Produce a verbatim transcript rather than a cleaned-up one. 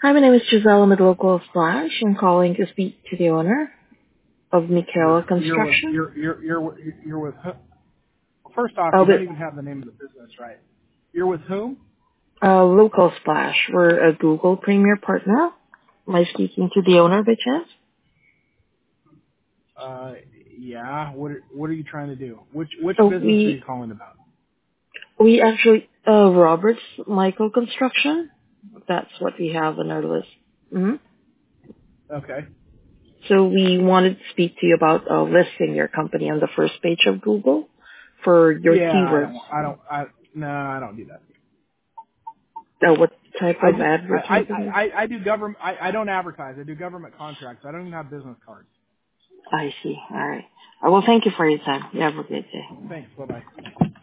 Hi, my name is Giselle. I'm at Local Splash. I'm calling to speak to the owner of You're Michaela you're with Construction. you're you're you're with- you're with who- first off, Uh, you with don't even have the name of the business right. You're with whom? uh, Local Splash. We're a Google Premier partner. Am I speaking to the owner by chance? Uh, yeah. What are- what are you trying to do? Which which Oh, business are you we calling about? we actually uh, Roberts Michael Construction. That's what we have on our list. hmm Okay. So we wanted to speak to you about uh, listing your company on the first page of Google for your Yeah, I keywords. don't I don't I no I don't do that. Uh, what type I of do I I advertising? I, I do government I, I don't advertise. I do government contracts. I don't even have business cards. I see. All right. Uh, well, thank you for your time. You have a great day. Thanks. Bye bye.